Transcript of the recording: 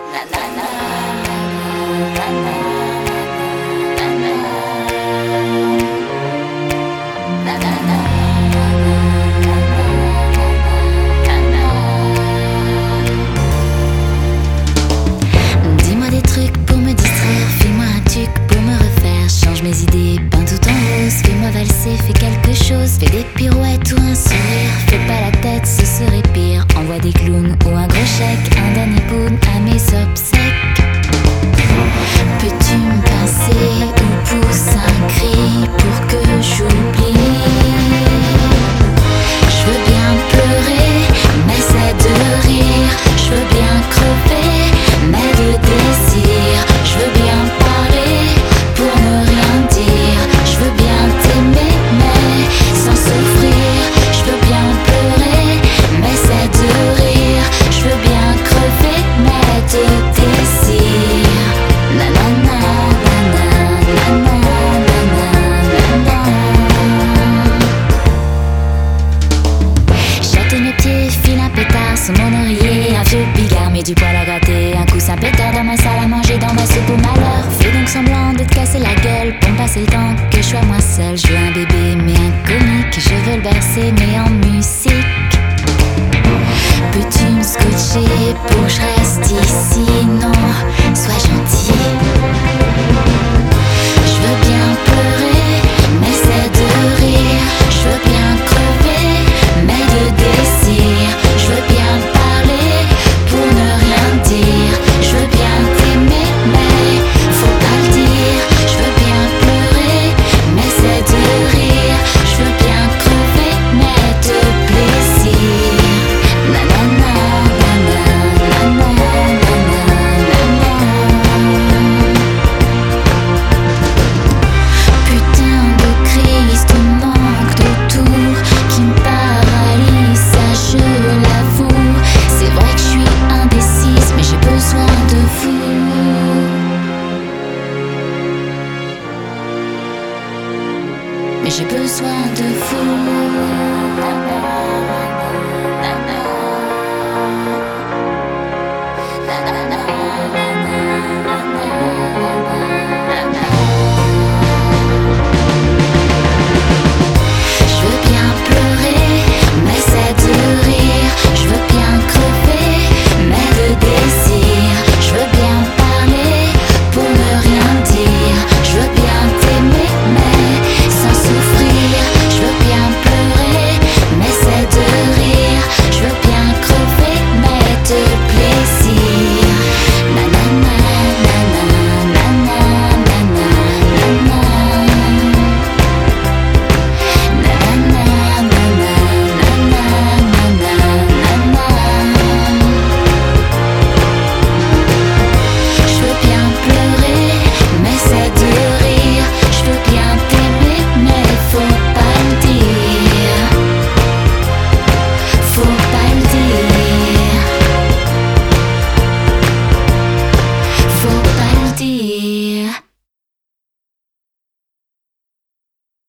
Dis-moi des trucs pour me distraire, fais-moi un truc pour me refaire. Change mes idées, peins tout en rose, fais-moi valser, fais quelque chose. Fais des pirouettes ou un sourire, fais pas la tête, ce serait pire. Envoie des clowns ou un gros chèque, un dernier poune à mes obsèques. Peux-tu me pincer ou pousser un cri pour que j'oublie? Je veux bien pleurer, mais c'est de rire. Je veux bien crever, mais de désir. Je veux bien parler pour ne rien dire. Je veux bien t'aimer, mais sans souffrir. Je veux bien pleurer, mais c'est de rire. Je veux bien crever, mais de désir. Nanana, nanana, nanana, j'attends mes pieds, file un pétard sous mon oreiller. Un vieux bigard, mais du poil à gratter. Un coussin pétard dans ma salle à manger, dans ma soupe au malheur. Fais donc semblant de te casser la gueule pour me passer le temps que je sois moins seule. Je veux un bébé, mais un comique. Je veux le bercer, mais en musique. Peux-tu me scotcher pour que je reste ici?